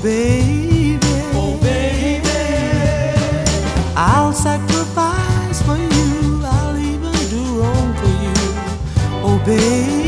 baby, oh baby, I'll sacrifice for you, I'll even do wrong for you, oh baby.